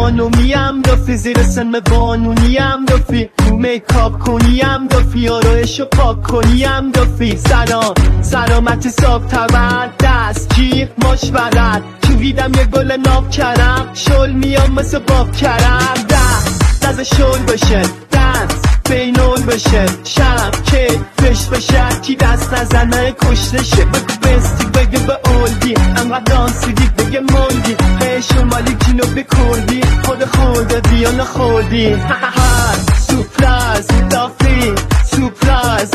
خانومیم دافی، زیر سن قانونیم دافی، رو میکاپ کنیم دافی، آرایشو پاک کنیم دافی. سلامتی صاف تبر دست جیغ مشورت، چویدم یه گل ناب کرم، شل میام مثل باب کرم. دست شل بشه، دست بینول بشه، شب که فش بشه، کی دست نزنه کشته شه. بگو بستی بگه به اولدی، انقدر دانسیدی بگه مولدی، به شمالی کینو بکردی، خود خورده بیا نخوردی. سورپرایز دافی، سورپرایز